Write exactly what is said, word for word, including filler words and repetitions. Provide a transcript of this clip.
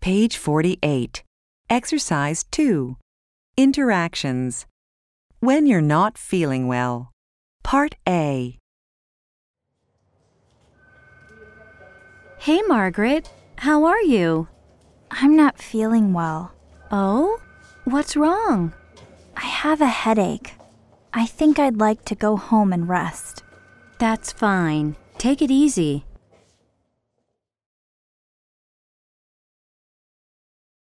Page forty-eight. Exercise two. Interactions. When you're not feeling well. Part A. Hey, Margaret. How are you? I'm not feeling well. Oh? What's wrong? I have a headache. I think I'd like to go home and rest. That's fine. Take it easy.